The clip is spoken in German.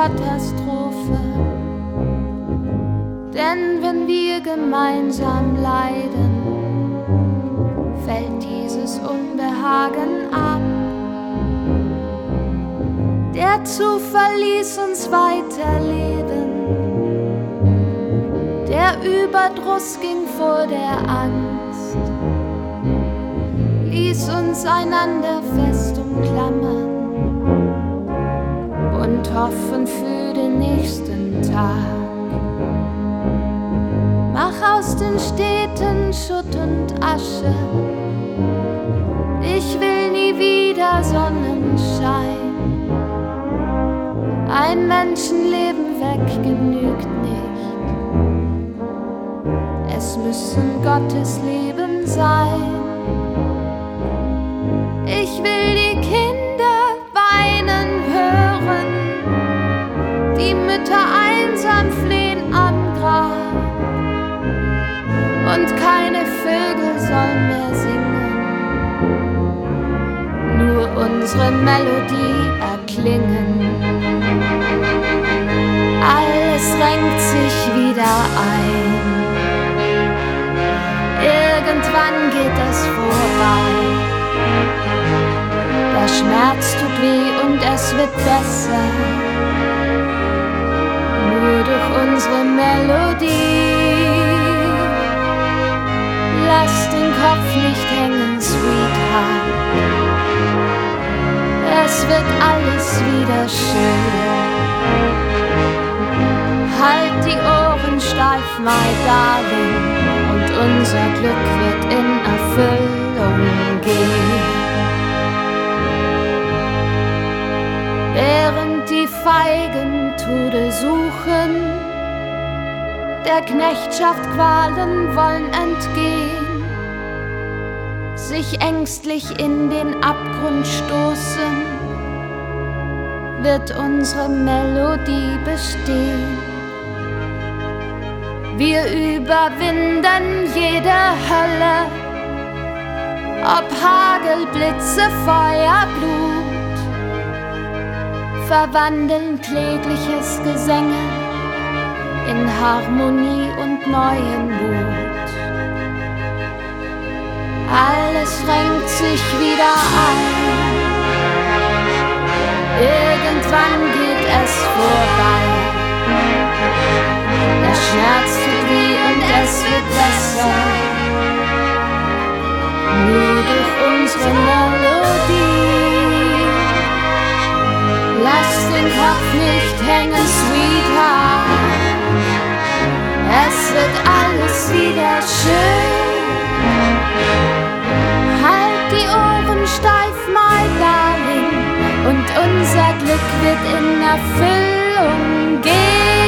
Katastrophe. Denn wenn wir gemeinsam leiden, fällt dieses Unbehagen ab. Der Zufall ließ uns weiterleben, der Überdruss ging vor der Angst, ließ uns einander fest umklammern und hoffen für den nächsten Tag. Mach aus den Städten Schutt und Asche, ich will nie wieder Sonnenschein. Ein Menschenleben weg genügt nicht, es müssen Gottes Leben sein. Ich will die Kinder weinen hören, die Mütter einsam flehen am Grab, und keine Vögel sollen mehr singen, nur unsere Melodie erklingen. Alles renkt sich wieder ein, irgendwann geht es vorbei. Der Schmerz tut weh und es wird besser, nur durch unsere Melodie. Lass den Kopf nicht hängen, Sweetheart, es wird alles wieder schön. Halt die Ohren steif, my darling, und unser Glück wird in Erfüllung gehen. Während die Feigen Tode suchen, der Knechtschaft Qualen wollen entgehen, sich ängstlich in den Abgrund stoßen, wird unsere Melodie bestehen. Wir überwinden jede Hölle, ob Hagel, Blitze, Feuer, Blut, verwandeln klägliches Gesänge in Harmonie und neuen Mut. Alles renkt sich wieder ein, irgendwann geht es vorbei. Der Schmerz tut weh und es wird besser, nur durch unsere Melodie. Lass den Kopf nicht hängen, Sweetheart, es wird alles wieder schön. Halt die Ohren steif, my darling, und unser Glück wird in Erfüllung gehen.